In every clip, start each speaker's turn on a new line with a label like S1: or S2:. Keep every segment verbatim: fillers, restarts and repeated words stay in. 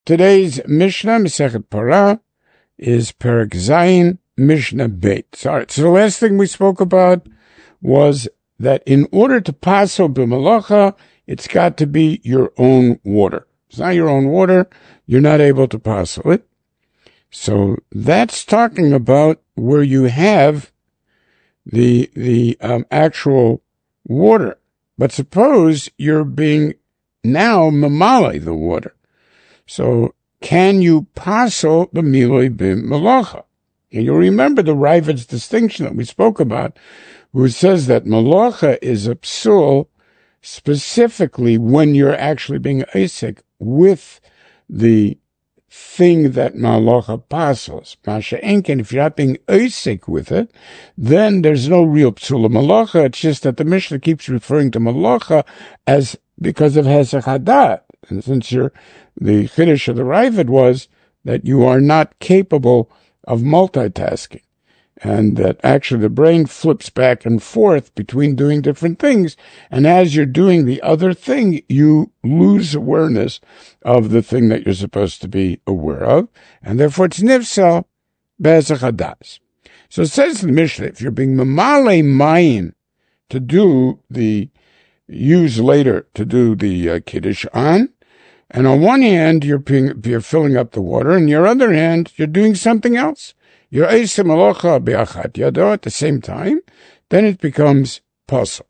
S1: Today's Mishnah, Masechet Parah, is Perek Zayin, Mishnah Beit. Sorry. So the last thing we spoke about was that in order to paso b'malacha, it's got to be your own water. It's not your own water, you're not able to paso it. So that's talking about where you have the the um, actual water. But suppose you're being now mamale the water. So can you paso the miloi b'malacha? And you'll remember the Ravid's distinction that we spoke about, who says that malacha is a psul specifically when you're actually being isik with the thing that malacha passes. Masha enken, if you're not being isik with it, then there's no real psul of malacha. It's just that the Mishnah keeps referring to malacha as because of hesach hadat. And since you're, the chiddush of the Ravid was that you are not capable of multitasking, and that actually the brain flips back and forth between doing different things, and as you're doing the other thing, you lose awareness of the thing that you're supposed to be aware of, and therefore it's nifsal be'hesach hadas. So it says in the Mishnah, if you're being mamale mayin to do the, use later to do the uh, kiddush on, and on one hand, you're, being, you're filling up the water, and on your other hand, you're doing something else. You're eisem alocha be'achat yado at the same time, then it becomes pasul.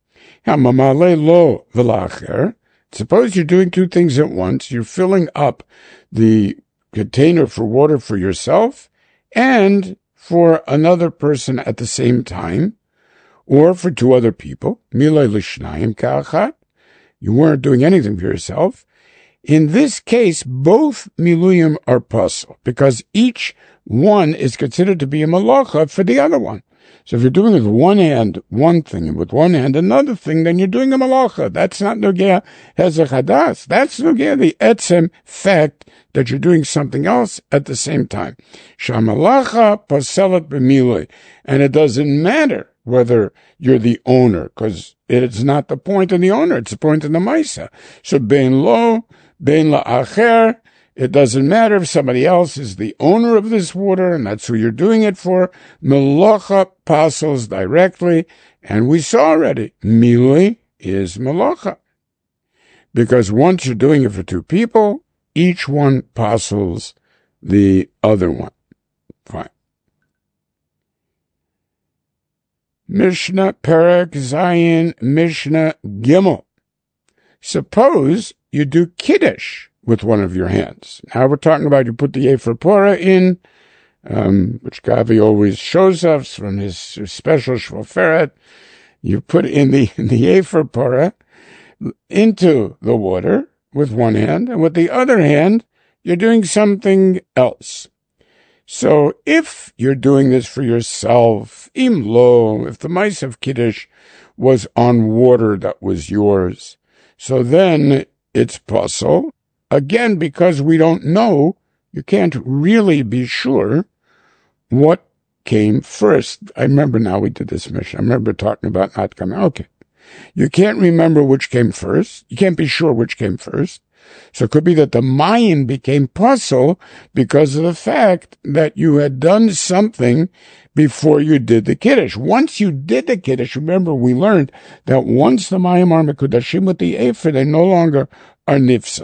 S1: Mamale lo v'lacher. Suppose you're doing two things at once. You're filling up the container for water for yourself and for another person at the same time, or for two other people. Milei l'shnayim ka'achat. You weren't doing anything for yourself. In this case, both miluyim are pasul, because each one is considered to be a malacha for the other one. So if you're doing with one hand one thing and with one hand another thing, then you're doing a malacha. That's not nogea hesach hadas. That's nogea the etzem fact that you're doing something else at the same time. Shamalacha paselet b'milui. And it doesn't matter whether you're the owner, because it's not the point of the owner, it's the point of the maisa. So bein lo, bein la'acher, it doesn't matter if somebody else is the owner of this water, and that's who you're doing it for. Melacha passes directly, and we saw already, milui is melacha. Because once you're doing it for two people, each one passes the other one. Fine. Mishnah Perek Zayin Mishnah Gimel. Suppose you do kiddush with one of your hands. Now we're talking about you put the Efer Porah in, um, which Gavi always shows us from his special shvoferet. You put in the, the Efer Porah into the water with one hand, and with the other hand, you're doing something else. So if you're doing this for yourself, im lo, if the mice of Kiddush was on water that was yours, so then it's pasul. Again, because we don't know, you can't really be sure what came first. I remember now we did this mission. I remember talking about not coming. Okay. You can't remember which came first. You can't be sure which came first. So it could be that the mayin became pasul because of the fact that you had done something before you did the kiddush. Once you did the kiddush, remember we learned that once the mayim are mekudashim with the efer, they no longer are nifsa.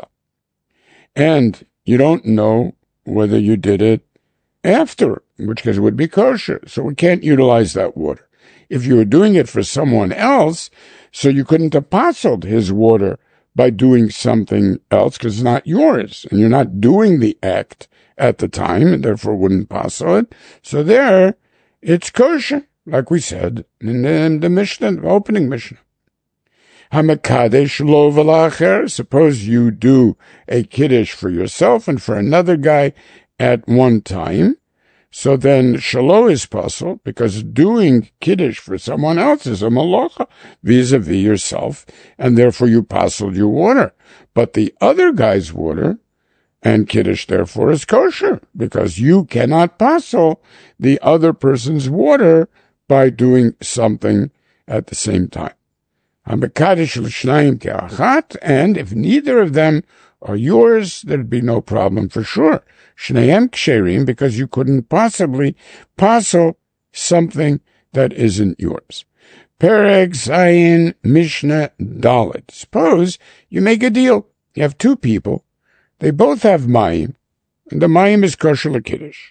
S1: And you don't know whether you did it after, in which case it would be kosher. So we can't utilize that water. If you were doing it for someone else, so you couldn't have pasuled his water by doing something else, because it's not yours, and you're not doing the act at the time, and therefore wouldn't pasul it. So there, it's kosher, like we said in the, in the Mishnah, the opening Mishnah. Hamakadesh lo v'lacher. Suppose you do a kiddush for yourself and for another guy at one time. So then shalo is pasul, because doing kiddush for someone else is a malacha vis-a-vis yourself, and therefore you pasul your water. But the other guy's water and kiddush therefore is kosher, because you cannot pasul the other person's water by doing something at the same time. And if neither of them are yours, there'd be no problem for sure. Shneim ksherim, because you couldn't possibly passel something that isn't yours. Perek Zayin Mishnah Dalet. Suppose you make a deal. You have two people. They both have mayim, and the mayim is kosher l'kiddush.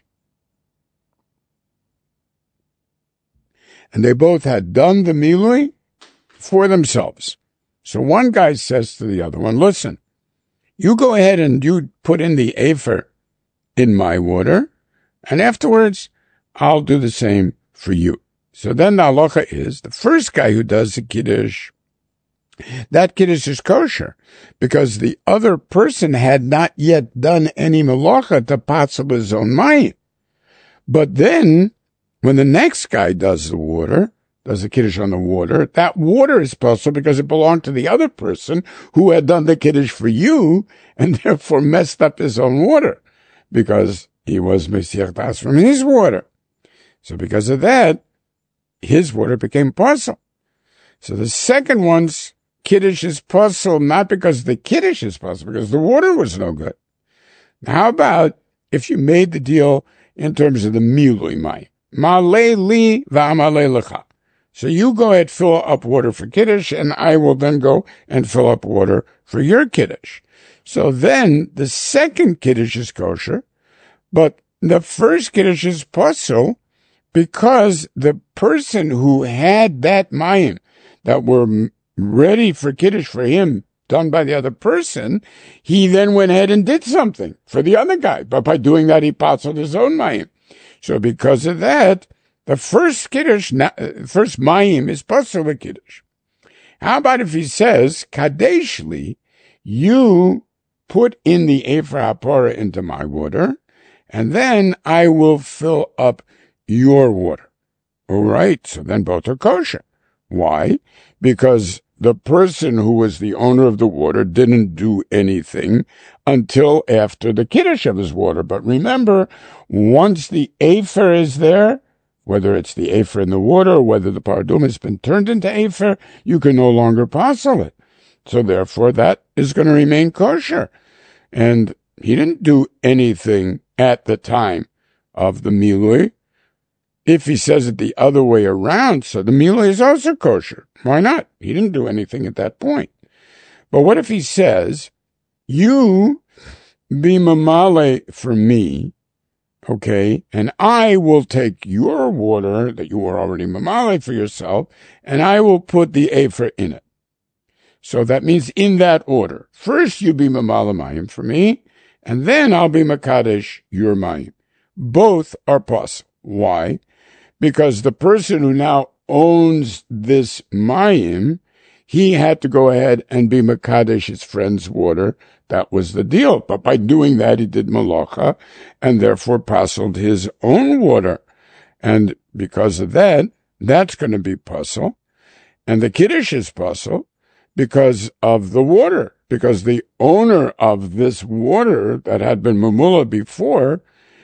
S1: And they both had done the milui for themselves. So one guy says to the other one, listen, you go ahead and you put in the afer in my water, and afterwards I'll do the same for you. So then the halacha is, the first guy who does the kiddush, that kiddush is kosher, because the other person had not yet done any malacha to patzal his own mayim. But then, when the next guy does the water, does the kiddush on the water, that water is possible because it belonged to the other person who had done the kiddush for you, and therefore messed up his own water, because he was mesiach das from his water. So because of that, his water became possible. So the second one's kiddush is possible, not because the kiddush is possible, because the water was no good. Now, how about if you made the deal in terms of the milui mayim? Malei li v'amalei lecha. So you go ahead, fill up water for kiddush, and I will then go and fill up water for your kiddush. So then the second kiddush is kosher, but the first kiddush is possible, because the person who had that mayim that were ready for kiddush for him, done by the other person, he then went ahead and did something for the other guy. But by doing that, he patzaled his own mayim. So because of that, the first kiddush, first mayim is patzal with kiddush. How about if he says, kadeshli, you put in the efer hapora into my water, and then I will fill up your water. All right, so then both are kosher. Why? Because the person who was the owner of the water didn't do anything until after the kiddush of his water. But remember, once the afer is there, whether it's the afer in the water or whether the paradum has been turned into afer, you can no longer passel it. So therefore, that is going to remain kosher. And he didn't do anything at the time of the milui. If he says it the other way around, so the milui is also kosher. Why not? He didn't do anything at that point. But what if he says, you be mamale for me, okay, and I will take your water that you were already mamale for yourself, and I will put the afer in it. So that means in that order. First you be mamale mayim for me, and then I'll be makadesh your mayim. Both are possible. Why? Because the person who now owns this mayim, he had to go ahead and be makadesh his friend's water. That was the deal. But by doing that, he did malacha, and therefore pasuled his own water. And because of that, that's going to be pasul. And the kiddush is pasul because of the water. Because the owner of this water that had been mamula before,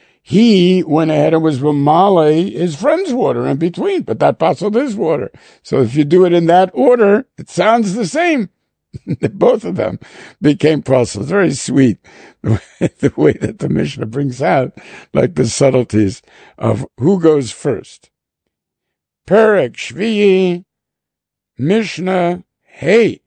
S1: he went ahead and was mamale his friend's water in between, but that pasuled his water. So if you do it in that order, it sounds the same. Both of them became pasul. It's very sweet, the way that the Mishnah brings out, like the subtleties of who goes first. Perek Shvi'i, Mishnah Hey.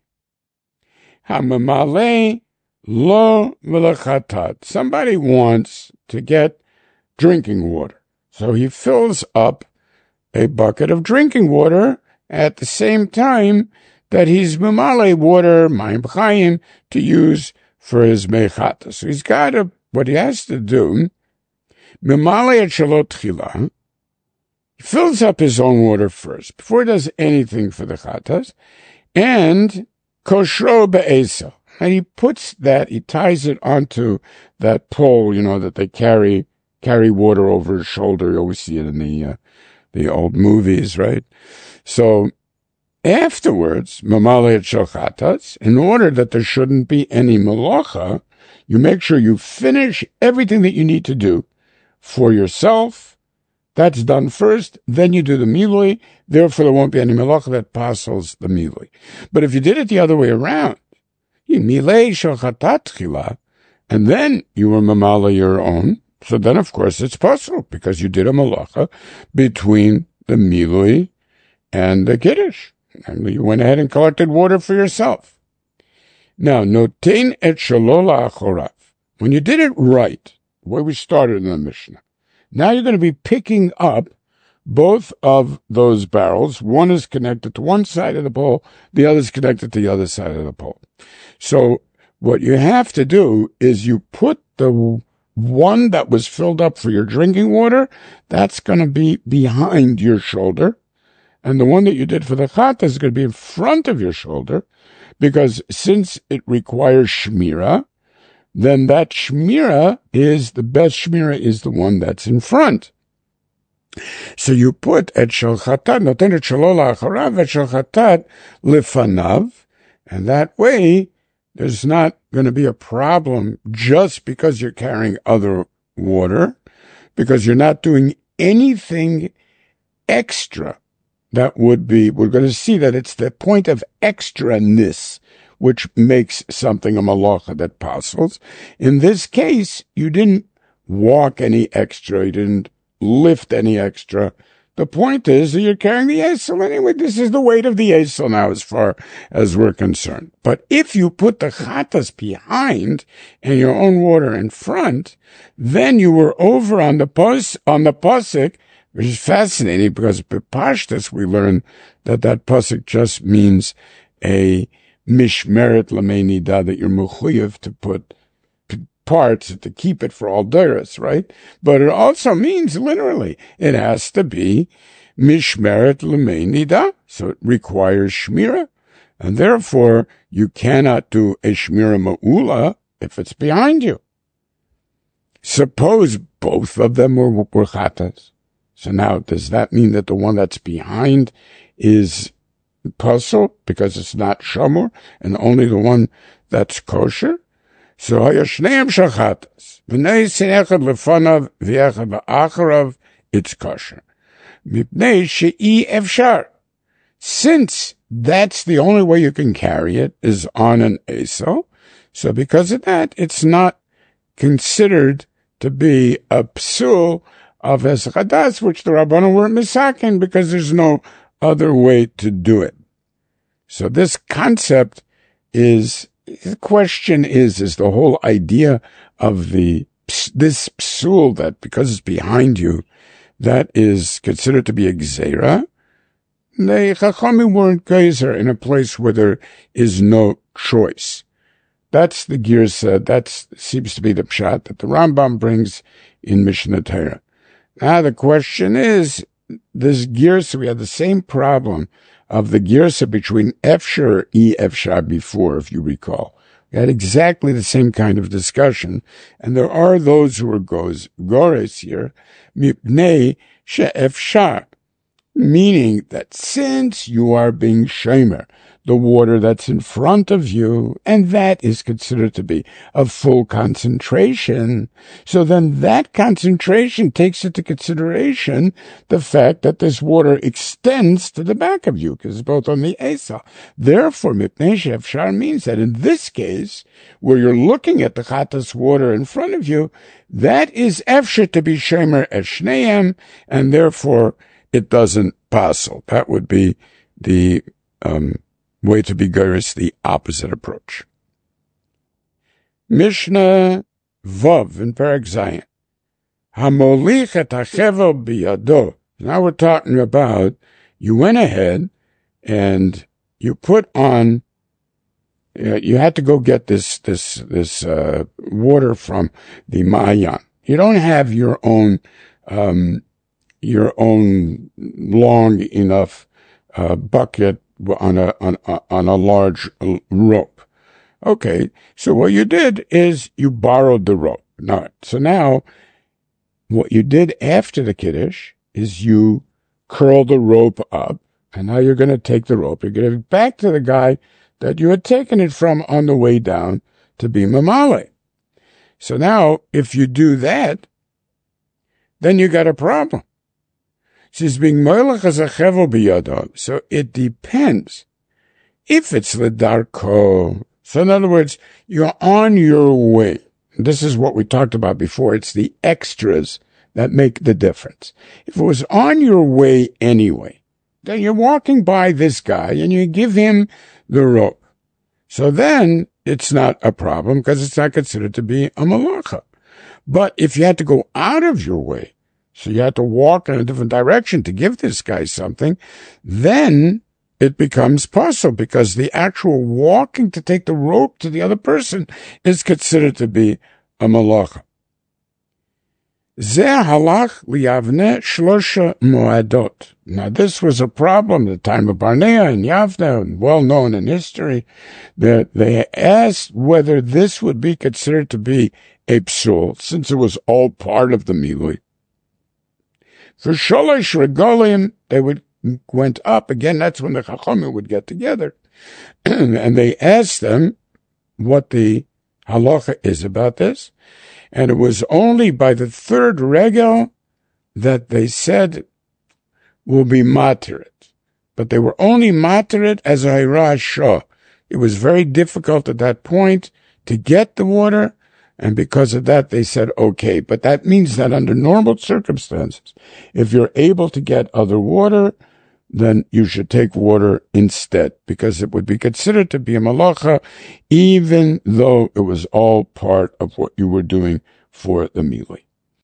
S1: Hamamale lo v'lechatat. Somebody wants to get drinking water. So he fills up a bucket of drinking water at the same time that he's mamale water, mayim chayim, to use for his mechata. So he's got to, what he has to do, mamale et shalot tchila, he fills up his own water first, before he does anything for the chatas, and koshro be'esa. And he puts that, he ties it onto that pole, you know, that they carry carry water over his shoulder. You always see it in the uh, the old movies, right? So afterwards, mamale et shochatas, in order that there shouldn't be any malacha, you make sure you finish everything that you need to do for yourself. That's done first. Then you do the milui. Therefore, there won't be any malacha that passes the milui. But if you did it the other way around, milei shel chatat tchila, and then you were mamala your own, so then of course it's possible, because you did a malacha between the milui and the kiddush. And you went ahead and collected water for yourself. Now, notein et shalola achorav. When you did it right, where we started in the Mishnah, now you're going to be picking up both of those barrels. One is connected to one side of the pole, the other is connected to the other side of the pole. So what you have to do is you put the one that was filled up for your drinking water, that's going to be behind your shoulder. And the one that you did for the chat is going to be in front of your shoulder, because since it requires shmira, then that shmira is, the best shmira is the one that's in front. So you put et shel chatat, noten et shelo la'acharav, et shel chatat lefanav, and that way there's not going to be a problem just because you're carrying other water, because you're not doing anything extra. That would be, we're going to see that it's the point of extraness which makes something a malacha that passes. In this case, you didn't walk any extra, you didn't lift any extra. The point is that you're carrying the esel anyway. This is the weight of the esel now as far as we're concerned. But if you put the chatas behind and your own water in front, then you were over on the pos, on the posik, which is fascinating because B'Pashtus we learn that that pasuk just means a mishmeret lamei nida, that you're mechuyev to put p- parts to keep it for all duras, right? But it also means literally it has to be mishmeret lamei nida, so it requires shmira, and therefore you cannot do a shmira ma'ula if it's behind you. Suppose both of them were, were chatas. So now, does that mean that the one that's behind is puzzle because it's not shamur, and only the one that's kosher? So hayashneim shachatas, v'nei se'echad lefanav v'echad la'acharav, it's kosher. Mipnei she'i efshar. Since that's the only way you can carry it is on an esel, so because of that, it's not considered to be a psul of Eschadas, which the Rabbanan were misaken because there's no other way to do it. So this concept is, the question is, is the whole idea of the, this psul that because it's behind you, that is considered to be a gzeira. The Chachamim weren't geyser in a place where there is no choice. That's the girsa, that seems to be the pshat that the Rambam brings in Mishnah Torah. Now the question is, this girsa, we had the same problem of the girsa between Efshar e Efshar before, if you recall. We had exactly the same kind of discussion, and there are those who are goes gores here, mipnei she'efshar, meaning that since you are being shomer, the water that's in front of you, and that is considered to be of full concentration. So then that concentration takes into consideration the fact that this water extends to the back of you, because it's both on the Esa. Therefore, Mipnei She'efshar means that in this case, where you're looking at the Chatas water in front of you, that is Efshar to be Shemer Eshneim, and therefore it doesn't passel. That would be the um way to be geiris, the opposite approach. Mishnah Vav in Perek Zayin. Hamolich et hachevel biyado. Now we're talking about, you went ahead and you put on, uh, you had to go get this, this, this, uh, water from the Ma'ayan. You don't have your own, um, your own long enough, uh, bucket on a, on, on a large rope. Okay, so what you did is you borrowed the rope. Now, so now, what you did after the Kiddush is you curl the rope up, and now you're going to take the rope, you're going to give it back to the guy that you had taken it from on the way down to be mamale. So now, if you do that, then you got a problem. She's being moilach as a chevel biyado. So it depends. If it's ledarko, So in other words, you're on your way. This is what we talked about before. It's the extras that make the difference. If it was on your way anyway, then you're walking by this guy and you give him the rope. So then it's not a problem because it's not considered to be a malacha. But if you had to go out of your way, so you had to walk in a different direction to give this guy something, then it becomes possible because the actual walking to take the rope to the other person is considered to be a malacha. Zeh halach liyavne shlosha moadot. Now this was a problem at the time of Barnea and Yavne, and well known in history, that they asked whether this would be considered to be a psul, since it was all part of the milui. For sholosh regalim, they would went up again. That's when the chachamim would get together, and they asked them what the halacha is about this. And it was only by the third regel that they said will be materit. But they were only materit as a hirah shah. It was very difficult at that point to get the water, and because of that they said okay. But that means that under normal circumstances, if you're able to get other water, then you should take water instead, because it would be considered to be a malacha, even though it was all part of what you were doing for the milui.